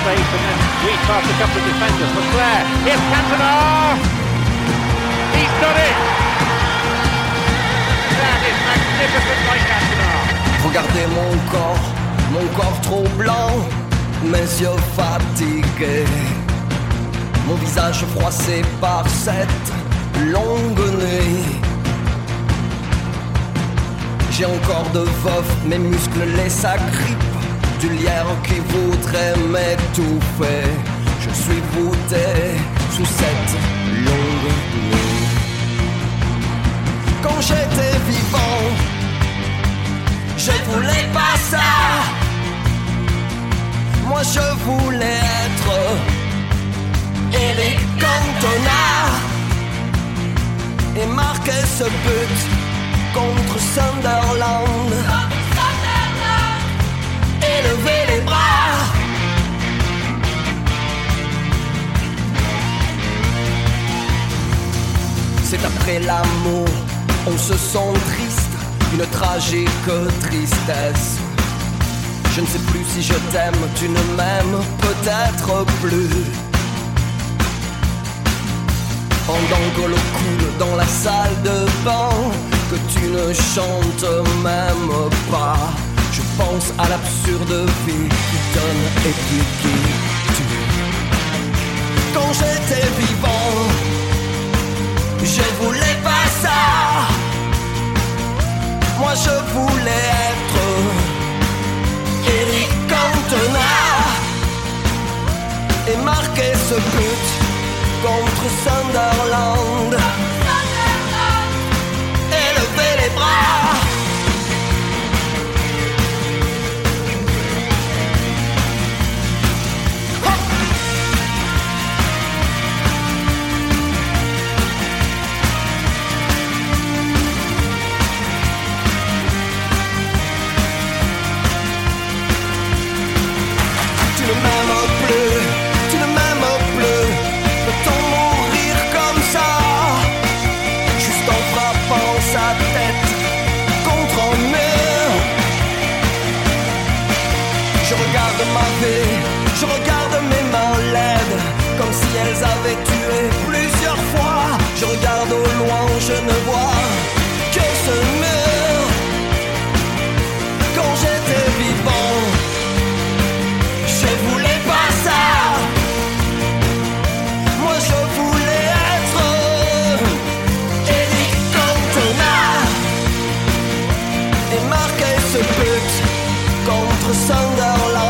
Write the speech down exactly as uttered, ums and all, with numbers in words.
space and then weave past a couple of defenders. Leclerc, here's Cantona! He's done it! That is magnificent by Cantona! Regardez mon corps, mon corps trop blanc, mes yeux fatigués, mon visage froissé par cette longue nuit. J'ai encore de veuf, mes muscles les s'agrippent du lierre qui voudrait m'étouffer. Je suis voûté sous cette longue nuit. Quand j'étais vivant, je voulais pas ça. Moi je voulais être Eric Cantona et marquer ce but contre Sunderland. Et lever les bras. C'est après l'amour, on se sent triste, une tragique tristesse. Je ne sais plus si je t'aime, tu ne m'aimes peut-être plus. Pendant que l'eau coule dans la salle de bain, que tu ne chantes même pas, je pense à l'absurde vie qui donne et qui tue. Quand j'étais vivant, je voulais pas ça. Moi je voulais être Eric Cantona et marquer ce but contre Sunderland. Et lever les bras. Tu ne m'aimes plus, tu ne m'aimes plus. Peut-on mourir comme ça, juste en frappant sa tête contre un mur? Je regarde ma vie, je regarde mes mains laides, comme si elles avaient tué plusieurs fois. Je regarde au loin, je ne vois que ce mur. Quand j'étais vivant, je voulais pas ça. Moi je voulais être Eric Cantona et marquer ce but contre Sunderland.